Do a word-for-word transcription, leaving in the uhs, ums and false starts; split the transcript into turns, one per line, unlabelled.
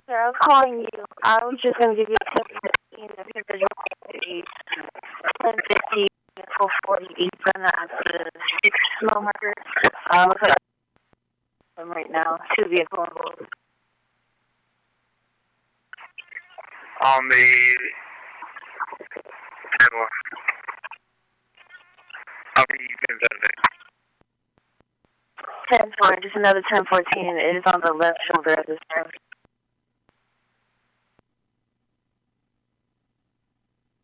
I was calling you. I was just going to give you a tip fifteen individual a ten fifty full forty Ethan at the six mile marker. Uh, looks like I'm right now. Two vehicle involved.
On the table. How many units are there?
ten four, just another ten fourteen. It is on the left shoulder of this road.